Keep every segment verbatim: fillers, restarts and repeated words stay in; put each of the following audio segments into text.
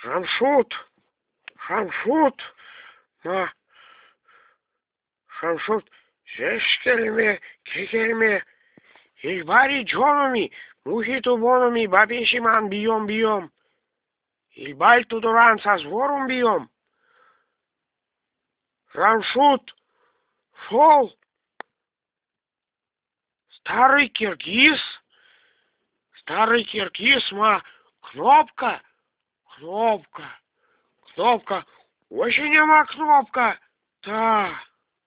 Шамшут, Шамшут, ма, Шамшут, жешкелме, кекелме, илбари джономи, мухиту бономи, бабешиман биом биом, илбаль тудоран со звором биом. Шамшут, шел, старый киргиз, старый киргиз, ма, кнопка, кнопка, кнопка, очень ама кнопка, да,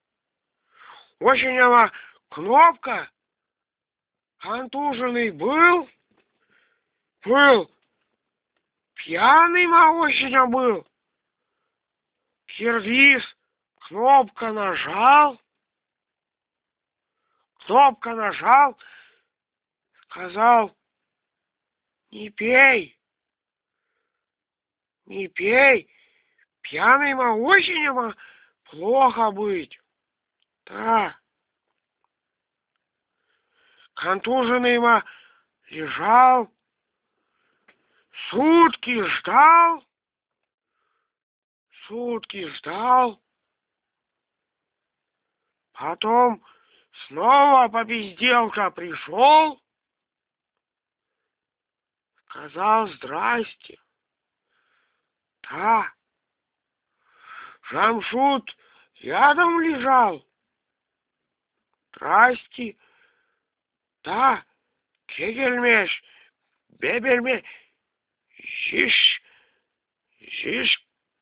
очень ама кнопка, контуженный был, был, пьяный ма очень а был, киргиз, кнопка нажал, кнопка нажал, сказал, не пей, не пей, пьяный ма очень ама плохо быть, да. Контуженный ма лежал, сутки ждал, сутки ждал, потом снова побезделка пришел, сказал здрасте. Да, Шамшут рядом лежал. Здрасте. Да, кегельмеш, бебельмеш, жиш, жиш,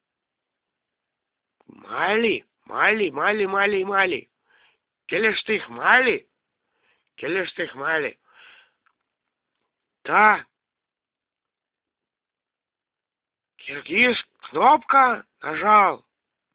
мали, мали, мали, мали, мали. Келештых мали, келештых мали. Да. Киргиз кнопка нажал.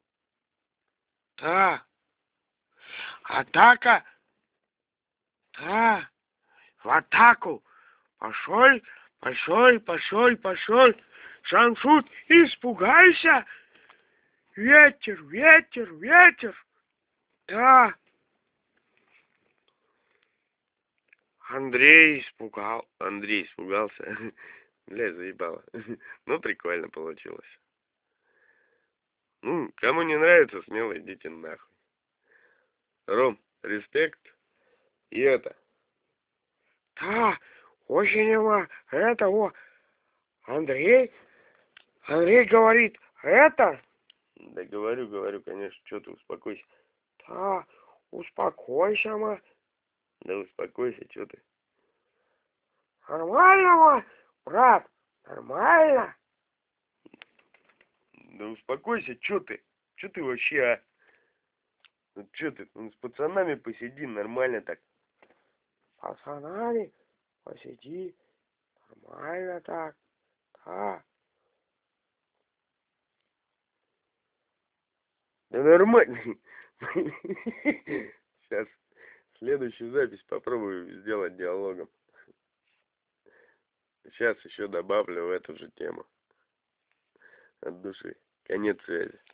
Да. Атака. Да. В атаку. Пошел, пошел, пошел, пошел. Шамшут испугался. Ветер, ветер, ветер. Да. Андрей испугал. Андрей испугался. Бля, заебало. Ну, прикольно получилось. Ну, кому не нравится, смело идите нахуй. Ром, респект. И это. Да, очень ему это, о, Андрей, Андрей говорит, это? Да говорю, говорю, конечно, что ты, успокойся. Да, успокойся, ма. Да успокойся, что ты. Нормально, ма, брат, нормально. Да успокойся, что ты, что ты вообще, а? Ну что ты, ну, с пацанами посиди, нормально так. Пацанами посиди, нормально так, да. Да нормально. Сейчас следующую запись попробую сделать диалогом. Сейчас еще добавлю в эту же тему. От души. Конец связи.